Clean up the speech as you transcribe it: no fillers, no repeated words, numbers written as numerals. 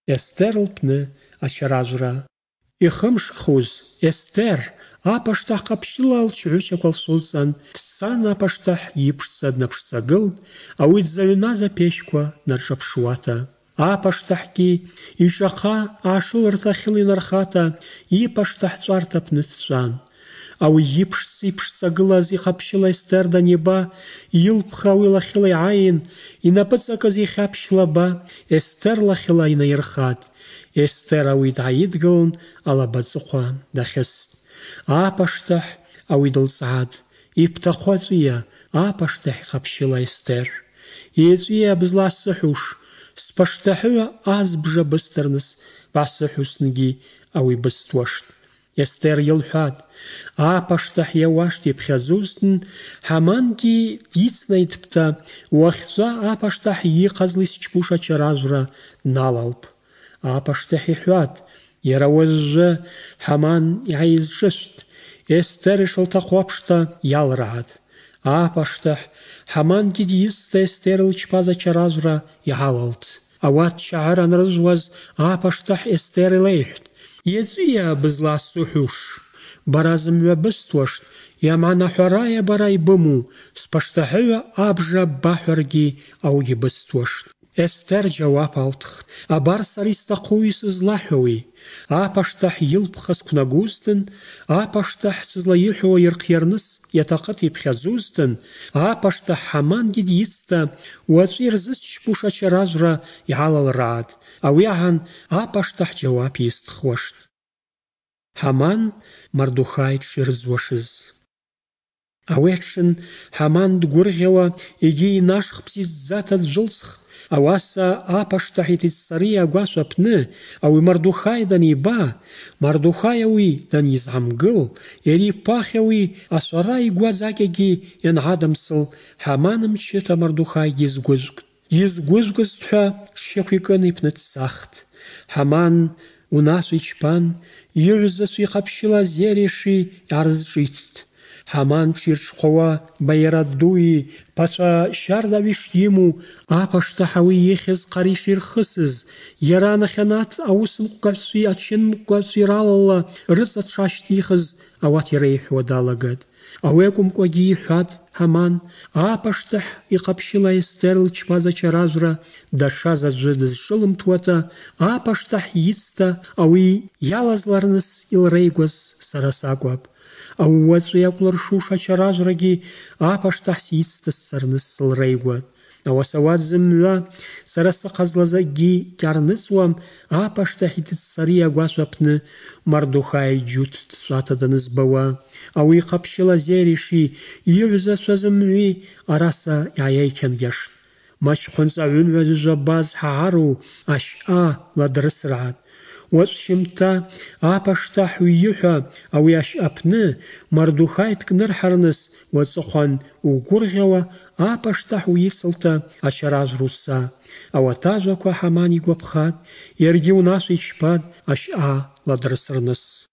Естер лпны ачаразура. Ихымшхуз Естер апаштах капшила алчгӏвыча квалсулцӏан дцан апаштахь йыпшца днапшцӏагылтӏ, ауи дзагӏвназ апещква наршапшуата. Апаштахьгьи йшӏахъа агӏашылыртахьыла йнархата йыпаштахь цӏварта апны дчӏван. Ауи йыпшцӏагылаз йхъапщыла Естер даниба, йылпха ауи лахьыла йгӏайын, йнапӏыцӏакӏыз йхьапщ лаба Естер лахьыла йнайырхатӏ. Естер ауи дгӏайыдгылын алаба цӏыхъва дахьыстӏ. Апаштахь ауи дылцӏгӏатӏ: йбтахъу ацӏвыйа? Апаштахь йхъапщыла Естер: йацӏвыйа бызласыхӏвуш? Спаштахӏыгӏва азбжа быстырныс бгӏасыхӏвусынгьи ауи быстуаштӏ. Естер йылхӏватӏ: апаштахь йауаштӏ йпхьадзузтын, Хӏамангьи дйыцнайдпӏта, уахьчӏва апаштахь йыхъазла йсчпуш ачаразура дналалпӏ. Апаштахь йхӏватӏ: йара уажвы Хӏаман йгӏайызшӏышвттӏ. Естер йшылтахъу апшта йалргӏатӏ. Апаштахь Хӏамангьи дйыста Естер йлчпаз ачаразура йгӏалалтӏ. Ауат щагӏыр анрыжвуаз апаштахь Естер йлайхӏвтӏ: йацӏвыйа бызласыхӏвуш? Бара зымгӏва быстуаштӏ, йамгӏанахӏварая бара йбыму? Спаштахӏыгӏва абжа бахӏваргьи аугьи быстуаштӏ. Естер джьауап алтхтӏ: абар сара йстахъуи сызлахӏвуи? Апаштахь йылпха сквнагузтын, апаштахь сызлайыхӏвуа йырхъйарныс йатахъыта йпхьадзузтын, апаштахь Хӏамангьи дйыцта уачӏвы йырзысчпуш ачаразура йгӏалалргӏатӏ. Ауи агӏан апаштахь джьауап йыстхуаштӏ. Хӏаман Мардухай дшйырдзуашыз. Ауи атшын Хӏаман дгвыргъьауа йгьи йнашх бзидздзата дджвылцхтӏ. Ауаса апаштахь йтицӏцӏарыйа агвашв апны ауи Мардухай даниба, Мардухай ауи данйызгӏамгыл, йара йпахь ауи ашвара йгвы адзакӏьагьи йангӏадымсыл, Хӏаман мчыта Мардухай дйызгвыжвкӏтӏ. Йызгвыжвкӏызтӏхӏва дщаквикӏын йпны дцахтӏ. Хӏаман унашва йчпан, йыгӏвзачва йхъапщыла зериши йгӏарызшӏиттӏ. Хӏаман тшйырчӏвхъвауа байара дуи пачва щардагӏвы шйыму, апаштахь ауи йыхьыз хъари шйырхысыз, йара нахьанат ауысымкъвгагӏвчви ачынмкъвгагӏвчви ралала рыцӏа дшгӏащтихыз ауат йрейхӏвуа далагатӏ. Ауи акӏвымкӏвагьи йхӏватӏ Хӏаман: апаштахь йхъапщыла Естер йлчпаз ачаразура датша заджвы дызшӏылымтуата, апаштахь йыцта ауи йалазларныс йылрейгваз сара сакӏвапӏ. Ауи уачӏвы йакӏвлыршуш ачаразурагьи апаштахь сйыцтысцарныс сылрейгватӏ. Ауаса ауат зымгӏва сара сыхъазла закӏгьи гьгӏарныцӏуам, апаштахь йтыцӏцӏарыйа агвашв апны Мардухай джьут дчӏвата данызбауа. Ауи йхъапщыла зериши йыгӏвзачва зымгӏви араса йгӏайайкьангьаштӏ. Мачхъвынцӏагӏвынгӏва зыжвабаз хӏагӏару Ашъа ладрысыргӏатӏ. Уачӏв щымта апаштахь уйыхӏва ауи Ашъа апны Мардухай дкӏнырхӏарныс уацӏыхъван угвыргъьауа апаштахь уйыцылта ачаразура уца. Ауат ажваква Хӏаман йгвапхатӏ, йаргьи унашва йчпатӏ Ашъа ладрысырныс.